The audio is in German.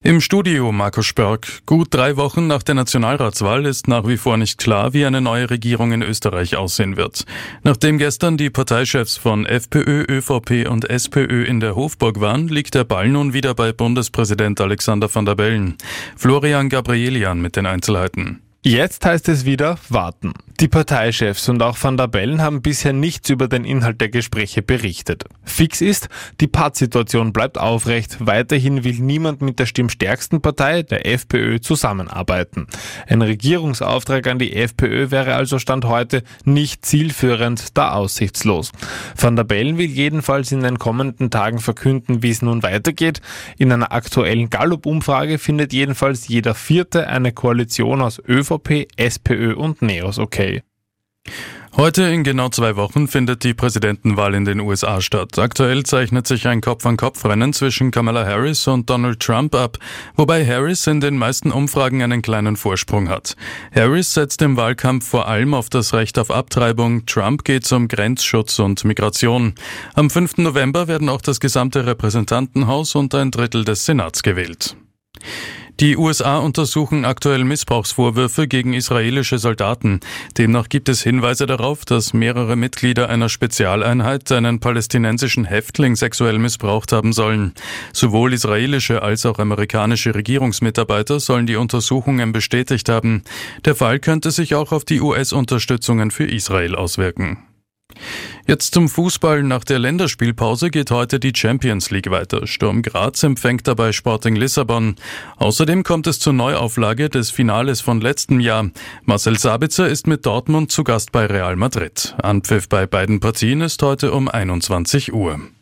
Im Studio Markus Spörk. Gut 3 Wochen nach der Nationalratswahl ist nach wie vor nicht klar, wie eine neue Regierung in Österreich aussehen wird. Nachdem gestern die Parteichefs von FPÖ, ÖVP und SPÖ in der Hofburg waren, liegt der Ball nun wieder bei Bundespräsident Alexander Van der Bellen. Florian Gabrielian mit den Einzelheiten. Jetzt heißt es wieder warten. Die Parteichefs und auch Van der Bellen haben bisher nichts über den Inhalt der Gespräche berichtet. Fix ist, die Pattsituation bleibt aufrecht. Weiterhin will niemand mit der stimmstärksten Partei, der FPÖ, zusammenarbeiten. Ein Regierungsauftrag an die FPÖ wäre also Stand heute nicht zielführend, da aussichtslos. Van der Bellen will jedenfalls in den kommenden Tagen verkünden, wie es nun weitergeht. In einer aktuellen Gallup-Umfrage findet jedenfalls jeder Vierte eine Koalition aus ÖVP, SPÖ und Neos okay. Heute in genau 2 Wochen findet die Präsidentenwahl in den USA statt. Aktuell zeichnet sich ein Kopf-an-Kopf-Rennen zwischen Kamala Harris und Donald Trump ab, wobei Harris in den meisten Umfragen einen kleinen Vorsprung hat. Harris setzt im Wahlkampf vor allem auf das Recht auf Abtreibung, Trump geht um Grenzschutz und Migration. Am 5. November werden auch das gesamte Repräsentantenhaus und ein Drittel des Senats gewählt. Die USA untersuchen aktuell Missbrauchsvorwürfe gegen israelische Soldaten. Demnach gibt es Hinweise darauf, dass mehrere Mitglieder einer Spezialeinheit einen palästinensischen Häftling sexuell missbraucht haben sollen. Sowohl israelische als auch amerikanische Regierungsmitarbeiter sollen die Untersuchungen bestätigt haben. Der Fall könnte sich auch auf die US-Unterstützungen für Israel auswirken. Jetzt zum Fußball. Nach der Länderspielpause geht heute die Champions League weiter. Sturm Graz empfängt dabei Sporting Lissabon. Außerdem kommt es zur Neuauflage des Finales von letztem Jahr. Marcel Sabitzer ist mit Dortmund zu Gast bei Real Madrid. Anpfiff bei beiden Partien ist heute um 21 Uhr.